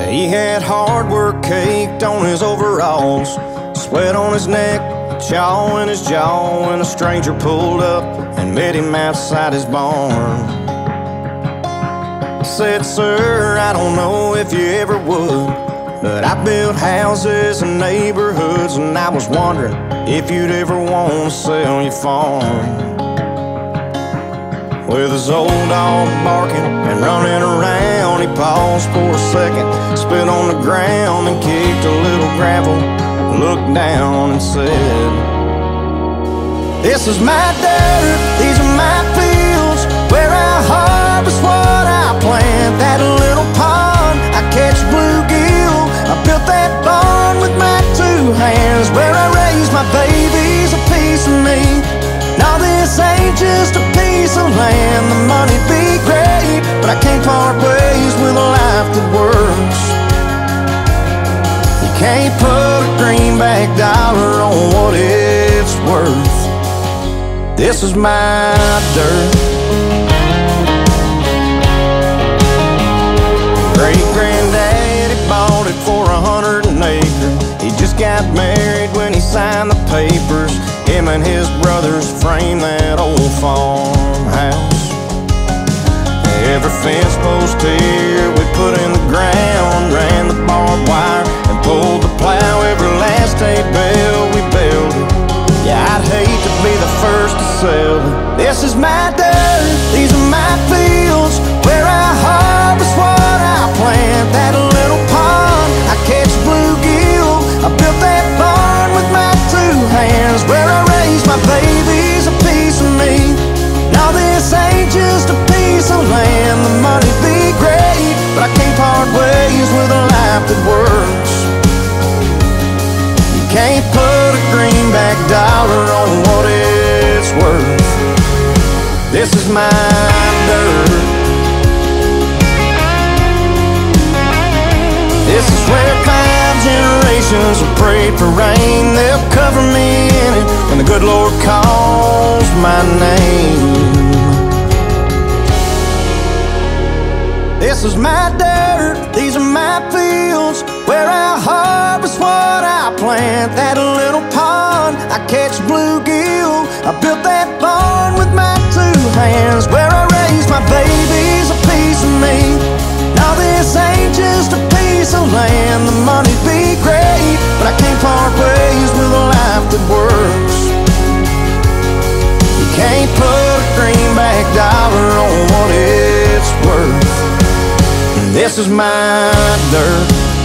He had hard work caked on his overalls, sweat on his neck, chaw in his jaw, when a stranger pulled up and met him outside his barn. Said, "Sir, I don't know if you ever would, but I built houses and neighborhoods, and I was wondering if you'd ever want to sell your farm." With his old dog barking and running around, he paused for a second, spit on the ground and kicked a little gravel, looked down and said, "This is my dirt, these are my fields, where I harvest what I plant. That little pond, I catch bluegill, I built that barn with my two hands, where I raise my babies, a piece of me. Now this ain't just a piece of land, the money'd be great, but I can't part ways with a life that works. You can't put a greenback dollar on what it's worth. This is my dirt." Great-granddaddy bought it for 100 an acre. He just got married when he signed the papers. Him and his brothers framed that old farmhouse. Every fence post here we put in the ground, ran the barbed wire and pulled the plow. Every last hay bale we built it. Yeah, I'd hate to be the first to sell it. This is my dirt, these are my fields, where I harvest what I plant. That little pond, I catch bluegill, I built that barn with my two hands, where I raise my babies, a piece of me. Now this ain't just a piece of land, the money'd be great, but I can't part ways with a life that works. You can't put a greenback dollar on what it's worth. This is my dirt. This is where 5 generations have prayed for rain. They'll cover me in it when the good Lord calls my name. This is my dirt, these are my fields, where I harvest what I plant. That little pond, I catch bluegill, I built that barn with my two hands, where I raise my babies, a piece of me. Now this ain't just a piece of land, the money'd be great, but I can't part ways with a life that works. You can't put a greenback dollar on what it's worth. This is my dirt.